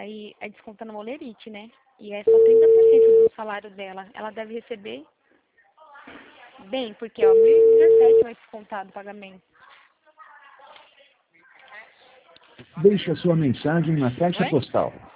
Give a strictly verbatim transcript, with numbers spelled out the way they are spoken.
Aí é descontando o Olerite, né? E é só trinta por cento do salário dela. Ela deve receber bem, porque ó, mil e dezessete vai descontado o pagamento. Deixe a sua mensagem na caixa Oi? postal